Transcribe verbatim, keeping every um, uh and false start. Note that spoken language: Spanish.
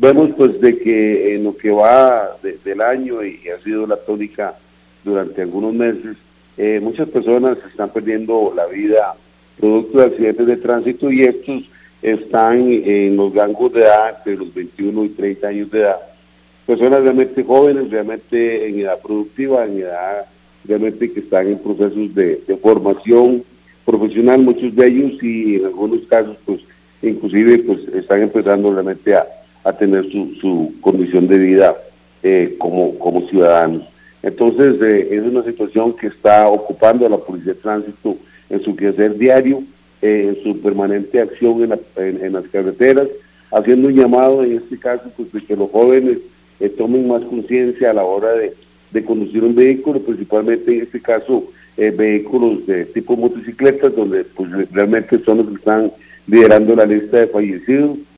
vemos pues de que en lo que va de, del año y ha sido la tónica durante algunos meses, eh, muchas personas están perdiendo la vida producto de accidentes de tránsito y estos están en los rangos de edad entre los veintiuno y treinta años de edad. Personas realmente jóvenes, realmente en edad productiva, en edad realmente que están en procesos de, de formación profesional, muchos de ellos, y en algunos casos pues inclusive pues están empezando realmente a, a tener su, su condición de vida eh, como, como ciudadanos. Entonces eh, es una situación que está ocupando a la Policía de Tránsito en su quehacer diario, eh, en su permanente acción en, la, en, en las carreteras, haciendo un llamado en este caso pues de que los jóvenes eh, tomen más conciencia a la hora de, de conducir un vehículo, principalmente en este caso eh, vehículos de tipo motocicletas, donde pues realmente son los que están liderando la lista de fallecidos.